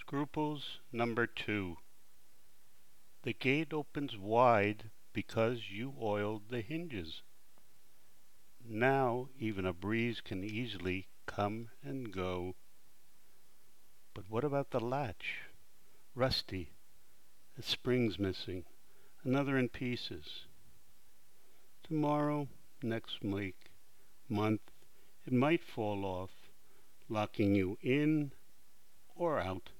Scruples number 2. The gate opens wide because you oiled the hinges. Now even a breeze can easily come and go. But what about the latch? Rusty, the spring's missing, another in pieces. Tomorrow, next week, month, it might fall off, locking you in or out.